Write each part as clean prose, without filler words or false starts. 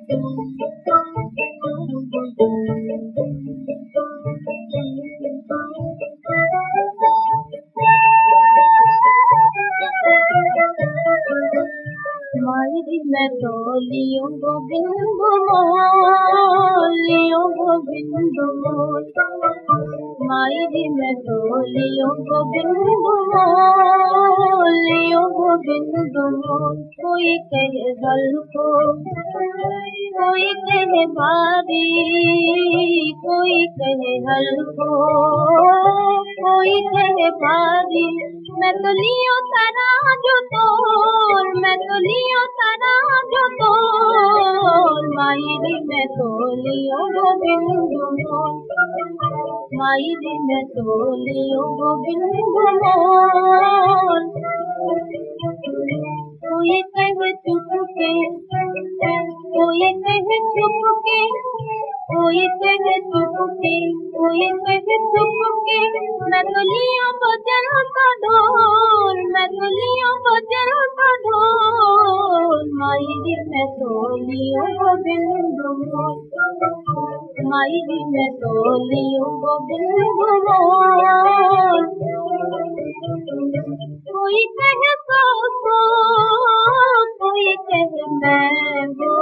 मायरी मैं तो लियो गोविंद मोल मायरी मैं तो लियो गोविंद मोल कोई कहे हल्को कोई कहे भारी कोई कहे हल्को कोई कहे भारी मैं तो लियो तारा जो तोर मैं तो लियो तारा जो तोर मायरी मैं तो लियो गोविंद मोल मायरी मैं तो लियो गोविंद मोल कोई कहे चुप के कोई कहे चुप के कोई कहे चुप के कोई कहे चुप के मैं तो लियो बजन का ढोल मैं तो लियो बजन का ढोल मायरी मैं तो लियो गोविंद मोल मायरी मैं तो लियो गोविंद मोल कोई कहे सो कोई कहे मैं वो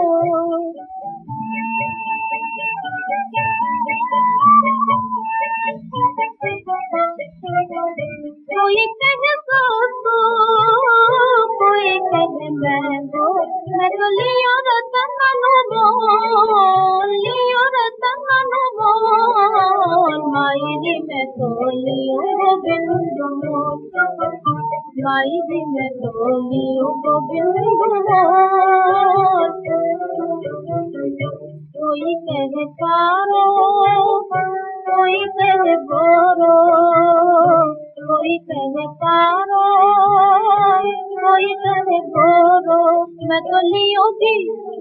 कोई कहे सो कोई कहे मैं वो मैं तो लियो रतन बोल लियो रतन बोल मायरी मैं तो लियो गोविंद मोल मायरी मैं तो लियो गोविंद मोल कोई कहे तारो कोई कहे गोरो कोई कहे तारो कोई कहे गोरो मैं तो लियो जी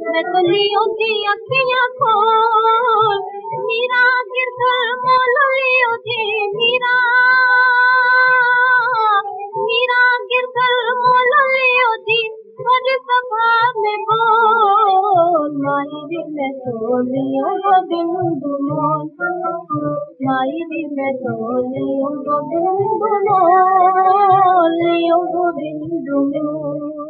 अखियां खोल मीरा गिरधर मोल लियो जी मीरा गिरधर मोल लियो जी और सभा में बोल मायरी मैं तो लियो गोविंद मोल मायरी मैं तो लियो गोविंद मोल लियो गोविंद मोल।